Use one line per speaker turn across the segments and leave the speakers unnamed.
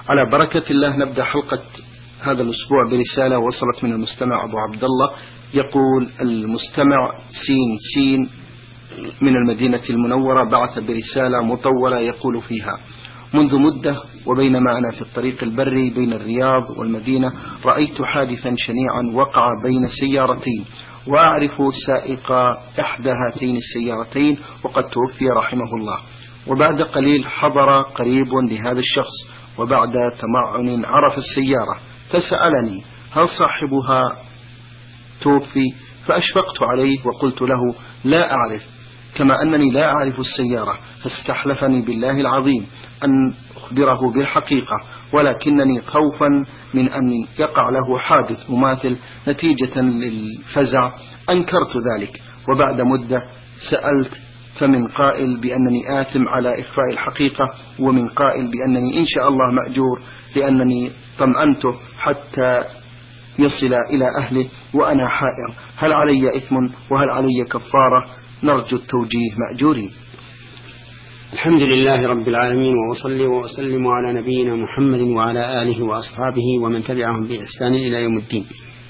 على بركة الله نبدأ حلقة هذا الأسبوع برسالة وصلت من المستمع أبو عبد الله. يقول المستمع سين من المدينة المنورة بعث برسالة مطولة يقول فيها: منذ مدة وبينما أنا في الطريق البري بين الرياض والمدينة رأيت حادثا شنيعا وقع بين سيارتين، وأعرف سائق إحدى هاتين السيارتين وقد توفي رحمه الله. وبعد قليل حضر قريب لهذا الشخص، وبعد تمعن عرف السيارة فسألني هل صاحبها توفي؟ فأشفقت عليه وقلت له لا أعرف، كما أنني لا أعرف السيارة، فاستحلفني بالله العظيم أن أخبره بالحقيقة، ولكنني خوفا من أن يقع له حادث مماثل نتيجة للفزع أنكرت ذلك. وبعد مدة سألت، فمن قائل بأنني آثم على إخفاء الحقيقة، ومن قائل بأنني إن شاء الله مأجور لأنني طمأنته حتى يصل إلى أهله، وأنا حائر، هل علي إثم وهل علي كفارة؟ نرجو التوجيه مأجورين.
الحمد لله رب العالمين، وأصلي وأسلم على نبينا محمد وعلى آله وأصحابه ومن تبعهم بإحسان إلى يوم الدين.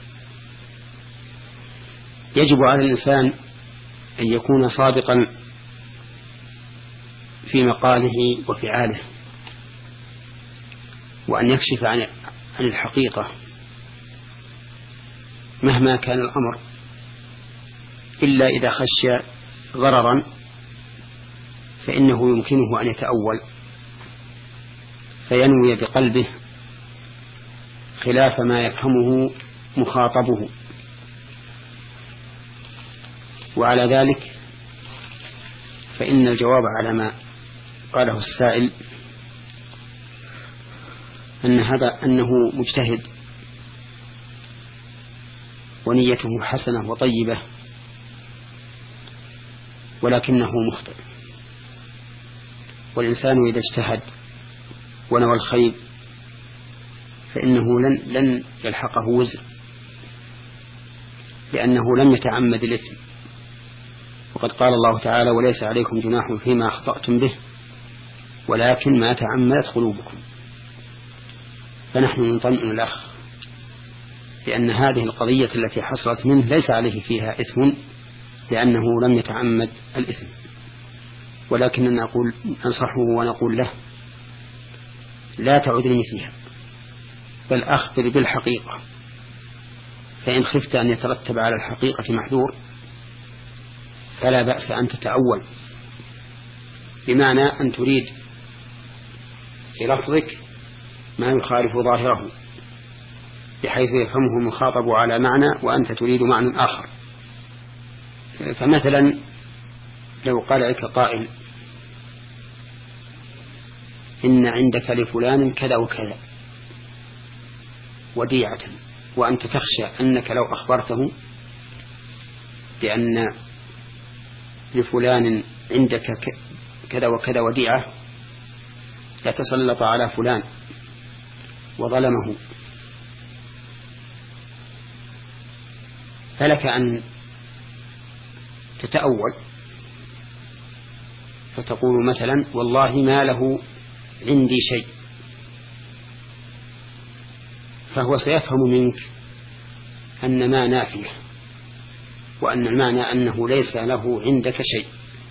يجب على الإنسان أن يكون صادقا في مقاله وفعاله، وأن يكشف عن الحقيقة مهما كان الأمر، إلا إذا خشى ضررا فإنه يمكنه أن يتأول فينوي بقلبه خلاف ما يفهمه مخاطبه. وعلى ذلك فإن الجواب على ما قاله السائل أنه مجتهد ونيته حسنة وطيبة، ولكنه مخطئ. والإنسان إذا اجتهد ونوى الخير فإنه لن يلحقه وزر، لأنه لم يتعمد الإثم. وقد قال الله تعالى: وليس عليكم جناح فيما أخطأتم به ولكن ما تعمدت قلوبكم. فنحن نطمئن الأخ لأن هذه القضية التي حصلت منه ليس عليه فيها إثم، لأنه لم يتعمد الإثم، ولكننا ننصحه ونقول له: لا تعذرني فيها، بل أخبر بالحقيقة، فإن خفت أن يترتب على الحقيقة محذور فلا بأس أن تتأول، بمعنى أن تريد في لفظك ما يخالف ظاهره بحيث يفهمه المخاطب على معنى وأنت تريد معنى آخر. فمثلا لو قال لك قائل: إن عندك لفلان كذا وكذا وديعة، وأنت تخشى أنك لو أخبرته بأن لفلان عندك كذا وكذا وديعة يتسلط على فلان وظلمه، فلك أن تتأول فتقول مثلا: والله ما له عندي شيء، فهو سيفهم منك أن ما نافية، وأن المعنى أنه ليس له عندك شيء،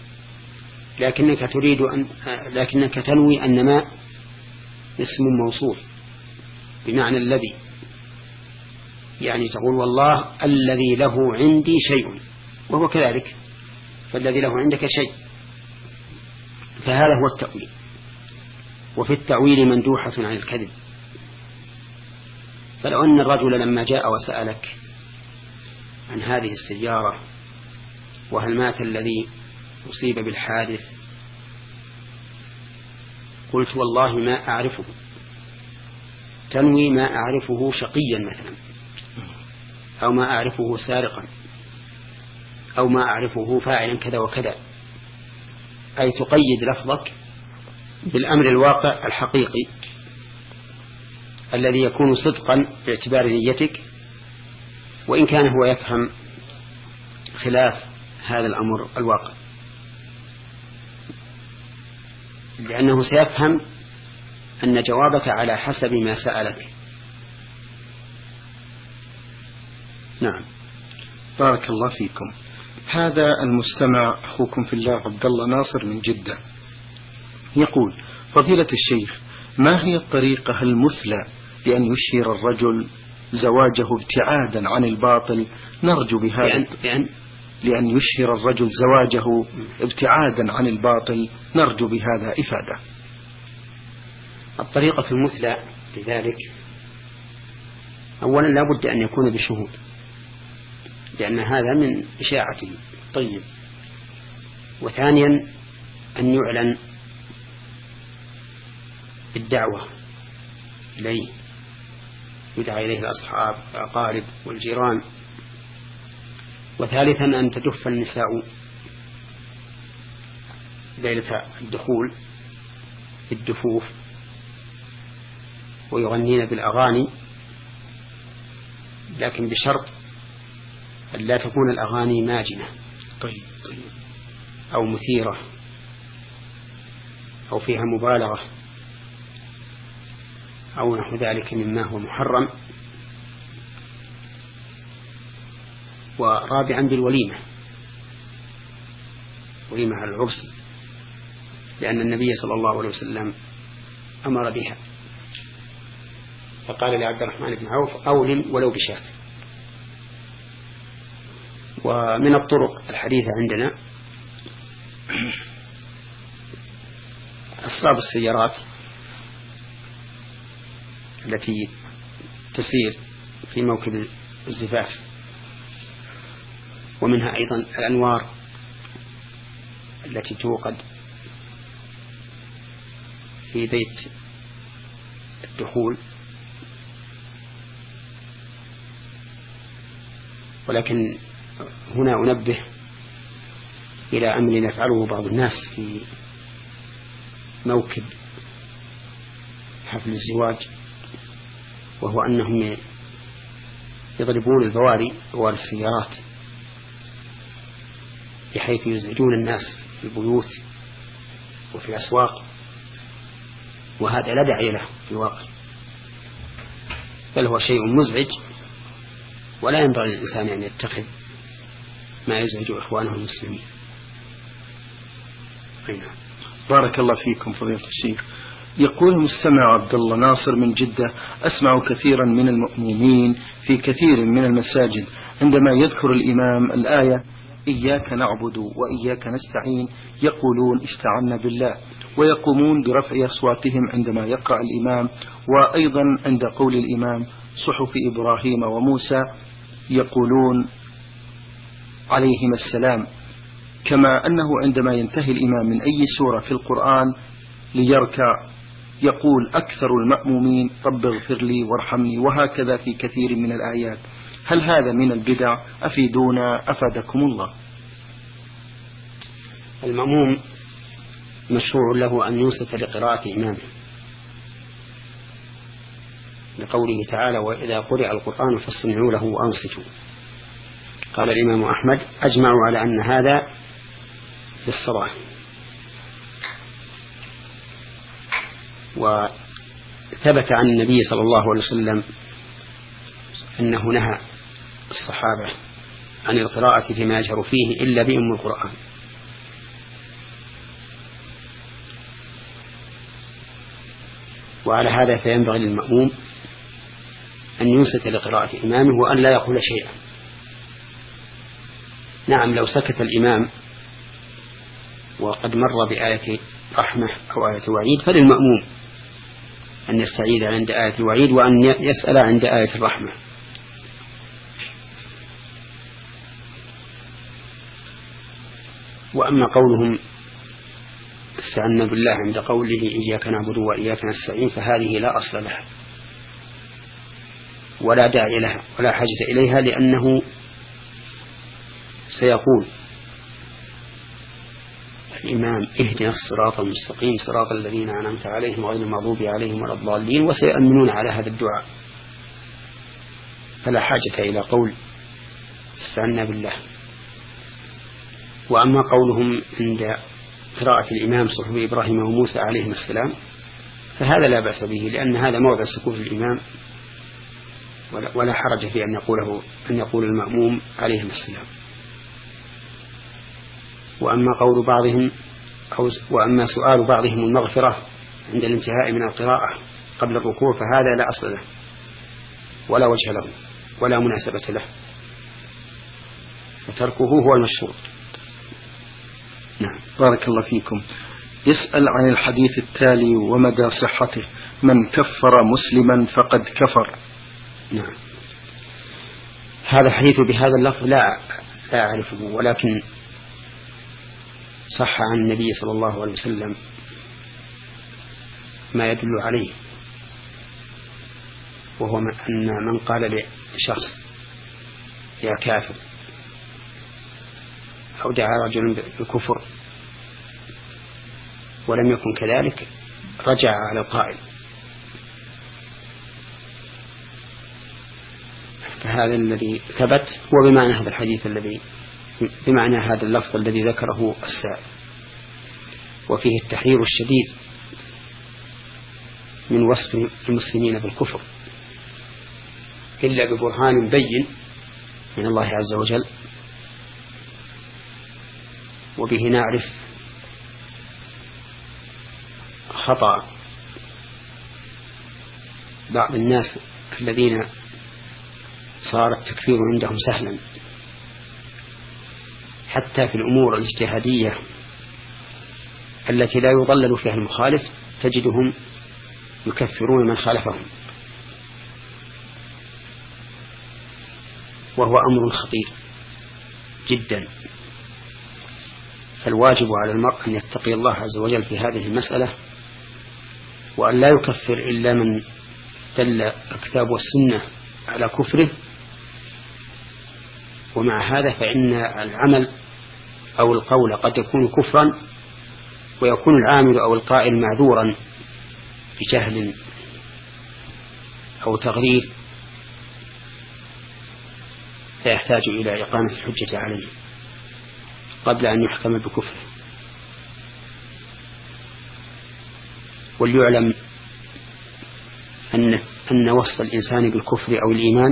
لكنك تنوي أن ما اسم موصول بمعنى الذي، يعني تقول: والله الذي له عندي شيء، وهو كذلك، فالذي له عندك شيء. فهذا هو التأويل، وفي التأويل مندوحة عن الكذب. فلو أن الرجل لما جاء وسألك عن هذه السيارة وهل مات الذي أصيب بالحادث، قلت: والله ما أعرفه، تنوي ما أعرفه شقيا مثلا، أو ما أعرفه سارقا، أو ما أعرفه فاعلا كذا وكذا، أي تقيد لفظك بالأمر الواقع الحقيقي الذي يكون صدقا باعتبار نيتك، وإن كان هو يفهم خلاف هذا الأمر الواقع، لأنه سيفهم أن جوابك على حسب ما سألك. نعم.
بارك الله فيكم. هذا المستمع أخوكم في الله عبد الله ناصر من جدة يقول: فضيلة الشيخ، ما هي الطريقة المثلى لأن يشهر الرجل زواجه ابتعادا عن الباطل؟ نرجو بهذا لأن يشهر الرجل زواجه ابتعادا عن الباطل، نرجو بهذا إفادة.
الطريقة المثلى لذلك أولا لا بد أن يكون بشهود، لأن هذا من إشاعته. طيب. وثانيا أن يعلن الدعوة إليه، يدعى إليه الأصحاب والأقارب والجيران. وثالثا أن تدف النساء ليلة الدخول بالدفوف ويغنين بالأغاني، لكن بشرط أن لا تكون الأغاني ماجنة
طيب.
أو مثيرة أو فيها مبالغة أو نحو ذلك مما هو محرم. ورابعا بالوليمة، وليمة على العرس، لأن النبي صلى الله عليه وسلم أمر بها، فقال لعبد الرحمن بن عوف: أولم ولو بشاة. ومن الطرق الحديثة عندنا أصحاب السيارات التي تسير في موكب الزفاف، ومنها أيضا الأنوار التي توقد في بيت الدخول. ولكن هنا أنبه إلى أمر يفعله بعض الناس في موكب حفل الزواج، وهو أنهم يضربون البواري، بواري السيارات، بحيث يزعجون الناس في البيوت وفي الأسواق، وهذا لا داعي له في الواقع، بل هو شيء مزعج، ولا ينبغي للإنسان أن يتخذ ما يزعج إخوانه المسلمين.
بارك الله فيكم فضيلة الشيخ. يقول المستمع عبد الله ناصر من جدة: أسمع كثيرا من المؤمنين في كثير من المساجد عندما يذكر الإمام الآية إياك نعبد وإياك نستعين يقولون استعنا بالله، ويقومون برفع أصواتهم عندما يقرأ الإمام، وأيضا عند قول الإمام صحف إبراهيم وموسى يقولون عليهما السلام، كما أنه عندما ينتهي الإمام من أي سورة في القرآن ليركع يقول أكثر المأمومين رب اغفر لي وارحمني، وهكذا في كثير من الآيات. هل هذا من البدع؟ أفيدونا أفادكم الله.
المأموم مشروع له أن ينصت لقراءة إمامه، لقوله تعالى: وإذا قرئ القرآن فاستمعوا له وأنصتوا. قال الإمام أحمد: أجمعوا على أن هذا في الصلاة. وثبت عن النبي صلى الله عليه وسلم أنه نهى الصحابة عن القراءة فيما يجهر فيه إلا بأم القرآن. وعلى هذا فينبغي للمأموم أن ينصت لقراءة إمامه وأن لا يقول شيئا. نعم، لو سكت الإمام وقد مر بآية رحمة أو آية وعيد فللمأموم أن يستعيذ عند آية الوعيد وأن يسأل عند آية الرحمة. وأما قولهم استعنا بالله عند قوله إياك نعبد وإياك نستعين فهذه لا أصل لها ولا داعي لها ولا حاجة إليها، لأنه سيقول الإمام اهدنا الصراط المستقيم صراط الذين أنعمت عليهم غير المغضوب عليهم ولا الضالين، وسيؤمنون على هذا الدعاء، فلا حاجة إلى قول استعنا بالله. وأما قولهم عند قراءة الإمام صحف إبراهيم وموسى عليهم السلام فهذا لا بأس به، لأن هذا موضع سكوت الإمام، ولا حرج في أن يقول المأموم عليهم السلام. وأما سؤال بعضهم المغفرة عند الانتهاء من القراءة قبل الركوع فهذا لا أصل له ولا وجه له ولا مناسبة له، فتركه هو المشروع.
نعم. بارك الله فيكم. يسأل عن الحديث التالي ومدى صحته: من كفر مسلما فقد كفر.
نعم. هذا الحديث بهذا اللفظ لا أعرفه، ولكن صح عن النبي صلى الله عليه وسلم ما يدل عليه، وهو أن من قال لشخص يا كافر أو دعا رجلا بالكفر ولم يكن كذلك رجع على القائل، فهذا الذي ثبت هو بمعنى هذا الحديث بمعنى هذا اللفظ الذي ذكره السائل، وفيه التحذير الشديد من وصف المسلمين بالكفر إلا ببرهان بين من الله عز وجل. وبه نعرف خطأ بعض الناس الذين صار التكفير عندهم سهلا، حتى في الأمور الاجتهادية التي لا يضلل فيها المخالف تجدهم يكفرون من خالفهم، وهو أمر خطير جدا. فالواجب على المرء أن يتقي الله عز وجل في هذه المسألة، وأن لا يكفر إلا من دل الكتاب والسنة على كفره. ومع هذا فإن العمل أو القول قد يكون كفرا، ويكون العامل أو القائل معذورا بجهل أو تغرير، فيحتاج إلى إقامة الحجة عليه قبل أن يحكم بكفره. وليعلم أن وصف الإنسان بالكفر أو الإيمان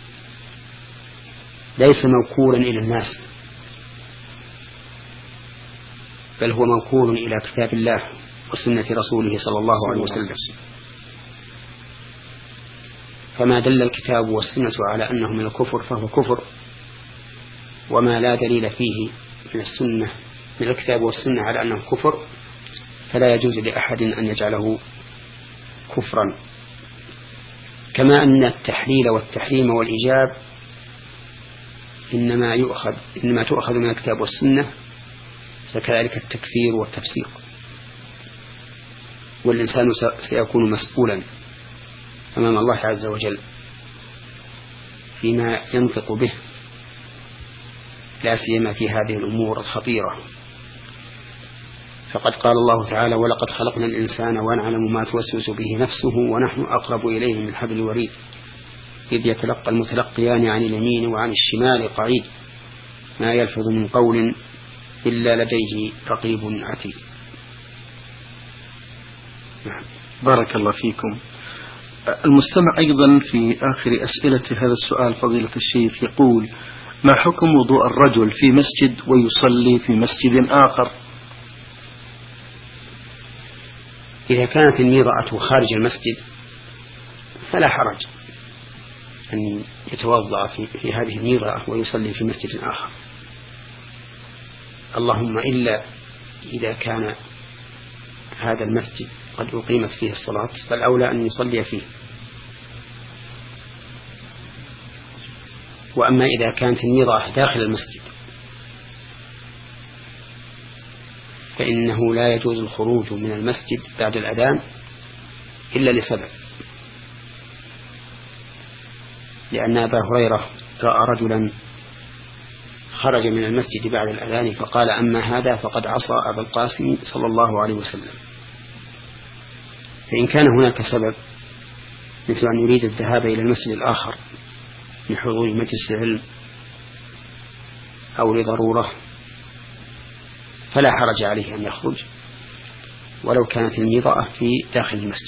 ليس موكولا إلى الناس، بل هو موكول إلى كتاب الله وسنة رسوله صلى الله عليه وسلم. فما دل الكتاب والسنة على أنه من الكفر فهو كفر، وما لا دليل فيه من السنة من الكتاب والسنة على أنه كفر فلا يجوز لأحد أن يجعله كفرا. كما أن التحليل والتحريم والإيجاب إنما تؤخذ من الكتاب والسنة، فكذلك التكفير والتفسيق. والإنسان سيكون مسؤولا أمام الله عز وجل فيما ينطق به، لا سيما في هذه الأمور الخطيرة. فقد قال الله تعالى: ولقد خلقنا الإنسان ونعلم ما توسوس به نفسه ونحن أقرب إليه من حبل الوريد إذ يتلقى المتلقيان عن اليمين وعن الشمال قعيد ما يلفظ من قول إلا لديه رقيب عتيد.
بارك الله فيكم. المستمع أيضا في آخر أسئلة هذا السؤال فضيلة الشيخ يقول: ما حكم وضوء الرجل في مسجد ويصلي في مسجد آخر؟
إذا كانت الميضة خارج المسجد فلا حرج أن يتوضأ في هذه الميضة ويصلي في مسجد آخر، اللهم إلا إذا كان هذا المسجد قد أقيمت فيه الصلاة فالأولى أن يصلي فيه. وأما إذا كانت الميضة داخل المسجد فإنه لا يجوز الخروج من المسجد بعد الأذان إلا لسبب، لأن أبا هريرة رأى رجلا خرج من المسجد بعد الأذان فقال: أما هذا فقد عصى أبا القاسم صلى الله عليه وسلم. فإن كان هناك سبب مثل أن يريد الذهاب إلى المسجد الآخر لحضور مجلس علم أو لضرورة فلا حرج عليه أن يخرج، ولو كانت الميضاء في داخل المسجد.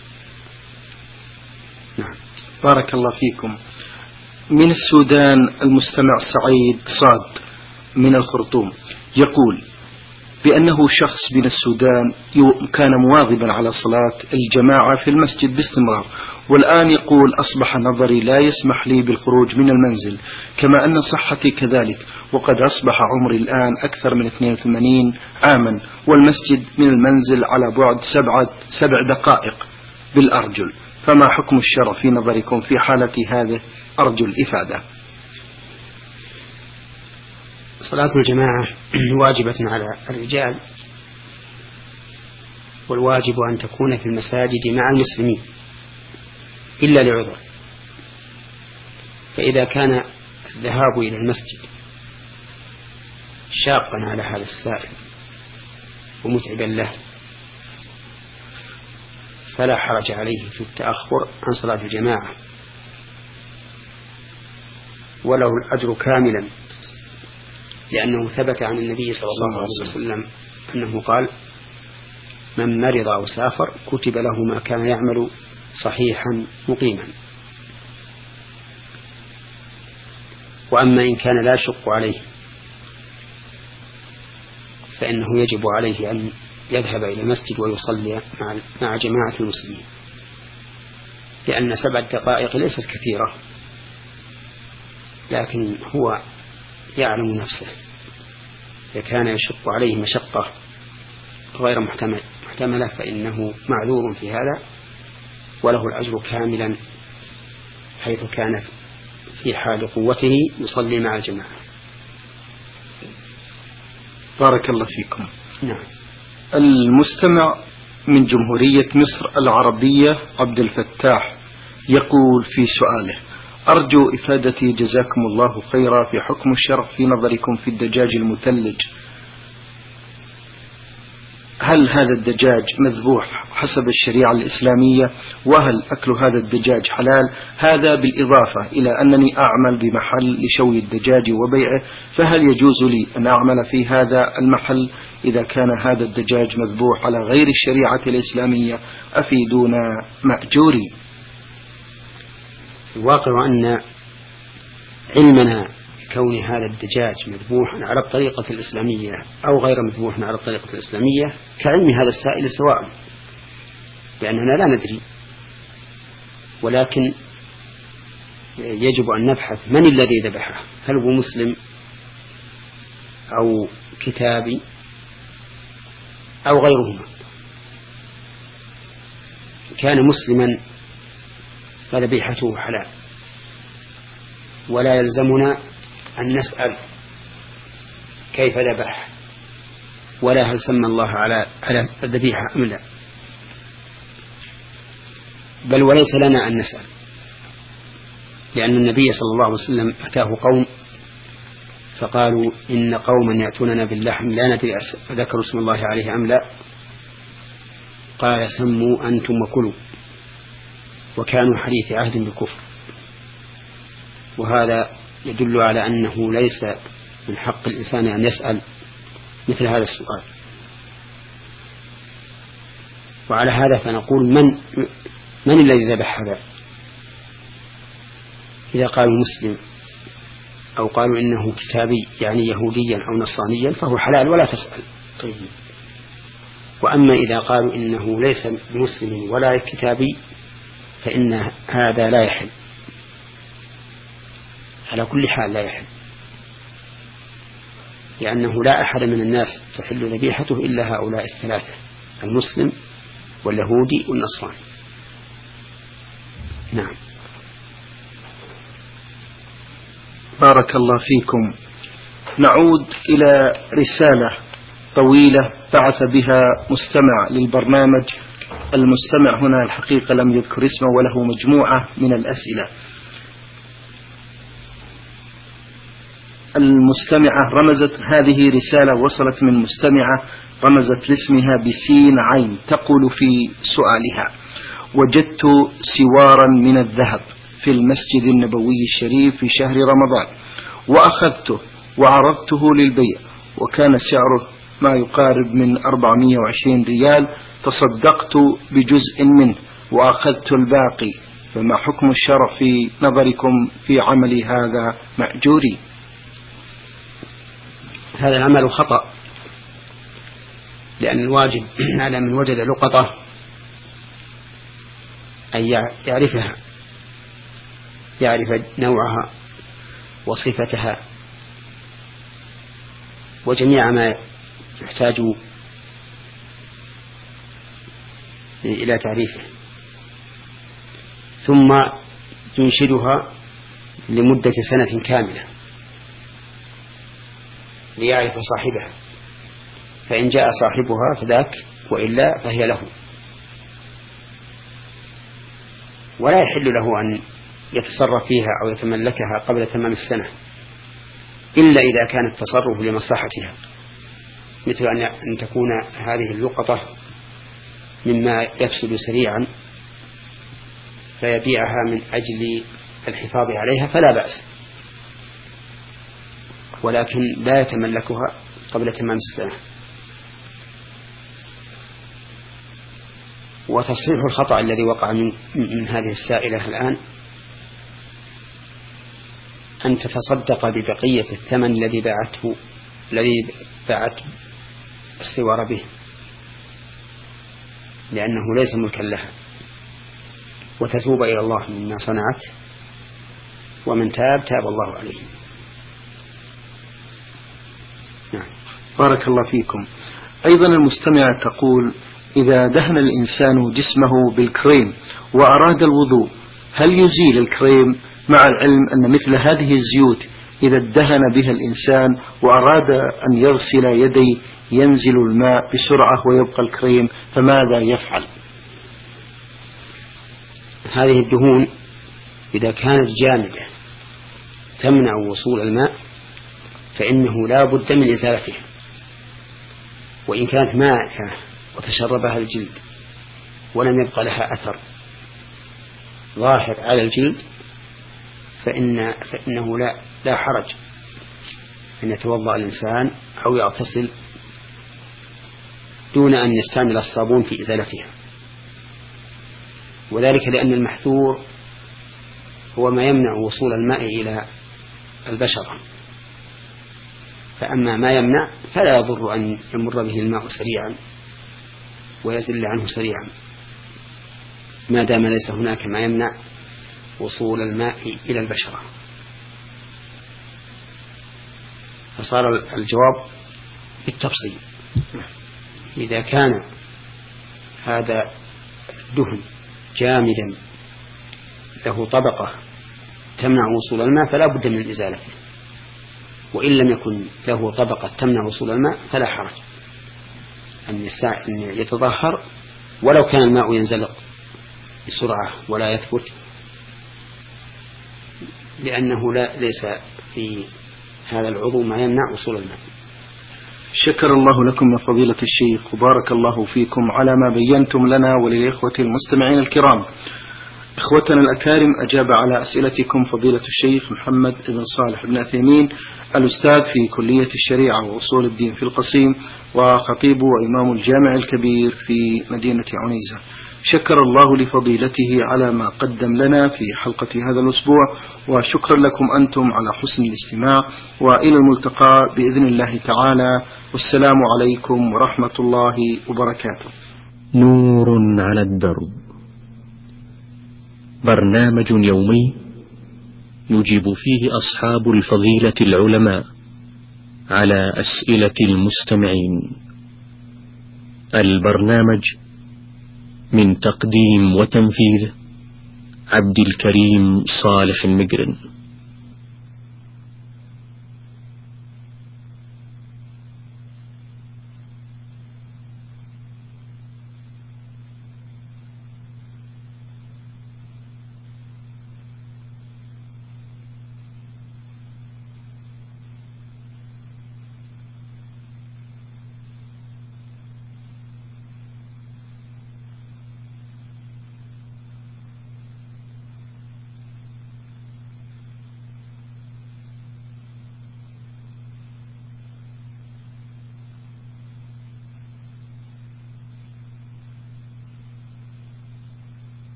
نعم.
بارك الله فيكم. من السودان المستمع سعيد صاد من الخرطوم يقول بأنه شخص من السودان كان مواظبا على صلاة الجماعة في المسجد باستمرار، والآن يقول أصبح نظري لا يسمح لي بالخروج من المنزل، كما أن صحتي كذلك، وقد أصبح عمري الآن أكثر من 82 عاما، والمسجد من المنزل على بعد 7 دقائق بالأرجل، فما حكم الشرع في نظركم في حالة هذه؟ أرجو الإفادة.
صلاة الجماعة واجبة على الرجال، والواجب أن تكون في المساجد مع المسلمين إلا لعذر. فإذا كان الذهاب إلى المسجد شاقا على هذا السائل ومتعبا له فلا حرج عليه في التأخر عن صلاة الجماعة، وله الأجر كاملا، لأنه ثبت عن النبي صلى الله عليه وسلم أنه قال: من مرض أو سافر كتب له ما كان يعمل صحيحا مقيما. وأما إن كان لا يشق عليه فإنه يجب عليه أن يذهب إلى المسجد ويصلي مع جماعة المسلمين، لأن 7 دقائق ليست كثيرة، لكن هو يعلم نفسه. إذا كان يشق عليه مشقة غير محتملة فإنه معذور في هذا، وله الأجر كاملا حيث كان في حال قوته يصلي مع الجماعة.
بارك الله فيكم.
نعم.
المستمع من جمهورية مصر العربية عبد الفتاح يقول في سؤاله: أرجو إفادتي جزاكم الله خيرا في حكم الشرع في نظركم في الدجاج المثلج. هل هذا الدجاج مذبوح حسب الشريعة الإسلامية؟ وهل أكل هذا الدجاج حلال؟ هذا بالإضافة إلى أنني أعمل بمحل لشوي الدجاج وبيعه، فهل يجوز لي أن أعمل في هذا المحل إذا كان هذا الدجاج مذبوح على غير الشريعة الإسلامية؟ أفيدونا مأجوري.
الواقع أن علمنا كون هذا الدجاج مذبوحا على الطريقة الإسلامية أو غير مذبوحا على الطريقة الإسلامية كعلم هذا السائل سواء، لأننا لا ندري، ولكن يجب أن نبحث من الذي ذبحه، هل هو مسلم أو كتابي أو غيرهما. كان مسلما فذبيحته حلال، ولا يلزمنا أن نسأل كيف ذبح ولا هل سمى الله على الذبيحة أم لا، بل وليس لنا أن نسأل، لأن النبي صلى الله عليه وسلم أتاه قوم فقالوا: إن قوما يأتوننا باللحم لا ندري ذكروا اسم الله عليه أم لا، قال: سموا أنتم وكلوا، وكانوا حديث عهد بالكفر. وهذا يدل على أنه ليس من حق الإنسان أن يسأل مثل هذا السؤال. وعلى هذا فنقول من الذي ذبح هذا؟ إذا قالوا مسلم أو قالوا إنه كتابي يعني يهوديا أو نصرانيا فهو حلال ولا تسأل. طيب. وأما إذا قالوا إنه ليس بمسلم ولا كتابي فإن هذا لا يحل، على كل حال لا يحل، لأنه لا أحد من الناس تحل ذبيحته إلا هؤلاء الثلاثة: المسلم واليهودي والنصراني. نعم.
بارك الله فيكم. نعود إلى رسالة طويلة بعث بها مستمع للبرنامج. المستمع هنا الحقيقة لم يذكر اسمه وله مجموعة من الأسئلة. المستمعة رمزت، هذه رسالة وصلت من مستمعة رمزت لاسمها بسين عين، تقول في سؤالها: وجدت سوارا من الذهب في المسجد النبوي الشريف في شهر رمضان، وأخذته وعرضته للبيع، وكان سعره ما يقارب من 420 ريال، تصدقت بجزء منه وأخذت الباقي، فما حكم الشرع في نظركم في عمل هذا مأجوري؟
هذا العمل خطأ، لأن الواجب على من وجد لقطة أن يعرفها، يعرف نوعها وصفتها وجميع ما يحتاج إلى تعريفه، ثم ينشدها لمدة سنة كاملة ليعرف صاحبها، فإن جاء صاحبها فذاك، وإلا فهي له. ولا يحل له أن يتصرف فيها أو يتملكها قبل تمام السنة، إلا إذا كان التصرف لمصلحتها، مثل أن تكون هذه اللقطة مما يفسد سريعا فيبيعها من أجل الحفاظ عليها فلا بأس، ولكن لا يتملكها قبل تمام السنة. وتصحيح الخطأ الذي وقع من هذه السائلة الآن أن تتصدق ببقية الثمن الذي باعت السوار به، لأنه ليس ملكا لها، وتتوب إلى الله مما صنعت، ومن تاب تاب الله عليه.
نعم. بارك الله فيكم. أيضا المستمع تقول: إذا دهن الإنسان جسمه بالكريم وأراد الوضوء، هل يزيل الكريم مع العلم أن مثل هذه الزيوت إذا ادهن بها الإنسان وأراد أن يغسل يديه ينزل الماء بسرعة ويبقى الكريم، فماذا يفعل؟
هذه الدهون إذا كانت جامدة تمنع وصول الماء فإنه لا بد من إزالتها، وإن كانت مائعة وتشربها الجلد ولم يبقى لها أثر ظاهر على الجلد فإنه لا حرج أن يتوضأ الإنسان أو يغتسل دون أن يستعمل الصابون في إزالتها، وذلك لأن المحذور هو ما يمنع وصول الماء إلى البشرة، فأما ما يمنع فلا يضر أن يمر به الماء سريعا ويزل عنه سريعا، ما دام ليس هناك ما يمنع وصول الماء إلى البشرة. فصار الجواب بالتفصيل: إذا كان هذا الدهن جامدا له طبقة تمنع وصول الماء فلا بد من إزالته، وإن لم يكن له طبقة تمنع وصول الماء فلا حرج أن يتطهر ولو كان الماء ينزلق بسرعة ولا يثبت، لأنه ليس في هذا العضو ما يمنع وصول الماء.
شكر الله لكم يا فضيلة الشيخ، وبارك الله فيكم على ما بينتم لنا وللإخوة المستمعين الكرام. إخوتنا الأكارم، أجاب على أسئلتكم فضيلة الشيخ محمد بن صالح بن عثيمين، الأستاذ في كلية الشريعة وأصول الدين في القصيم، وخطيب وإمام الجامع الكبير في مدينة عنيزة. شكر الله لفضيلته على ما قدم لنا في حلقة هذا الأسبوع، وشكرا لكم أنتم على حسن الاستماع، وإلى الملتقى بإذن الله تعالى، والسلام عليكم ورحمة الله وبركاته.
نور على الدرب، برنامج يومي يجيب فيه أصحاب الفضيلة العلماء على أسئلة المستمعين. البرنامج من تقديم وتنفيذ عبد الكريم صالح المقرن.